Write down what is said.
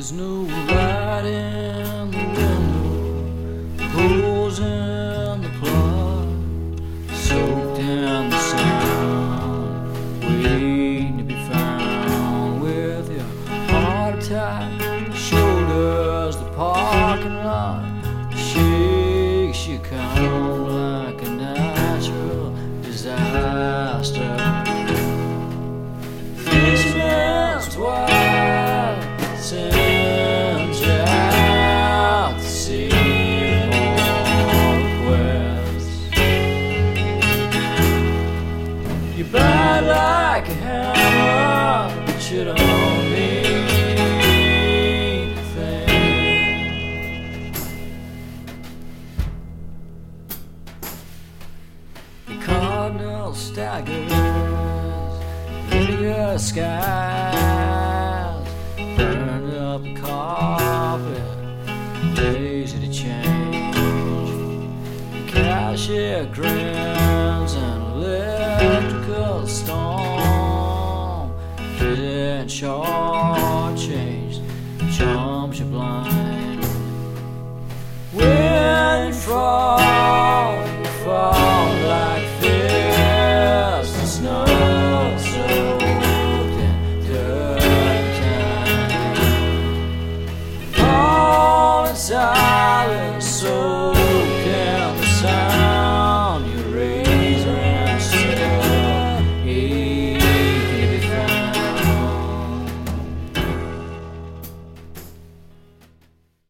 There's no light in the window, holes in the plug, soaked in the sun, waiting to be found with your heart attack, shoulders the parking lot, shakes you count like a natural disaster. This man's twice sends you out to sea for requests. You bite like a hammer, but you don't mean a thing. The cardinal staggers your skies, burned up carpet, daisy to change. The cashier grins an electrical storm, didn't shortchange, jumps you blind. When you fall like fists of snow. Inside